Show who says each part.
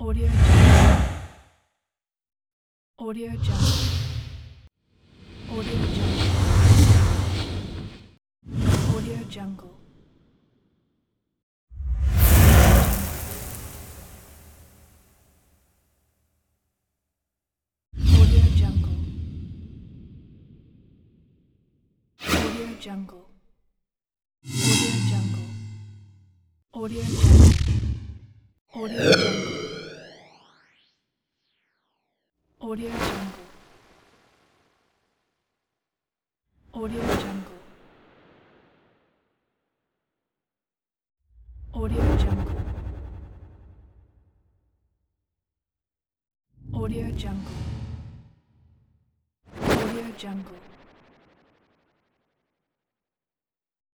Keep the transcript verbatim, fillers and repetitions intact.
Speaker 1: Audio Jungle. Audio Jungle. Audio Jungle. Audio Jungle. Audio Jungle. Audio Jungle. Audio Jungle. Audio Jungle. Audio Jungle. Audio Jungle. Audio Jungle. Audio Jungle. Audio Jungle. Audio Jungle.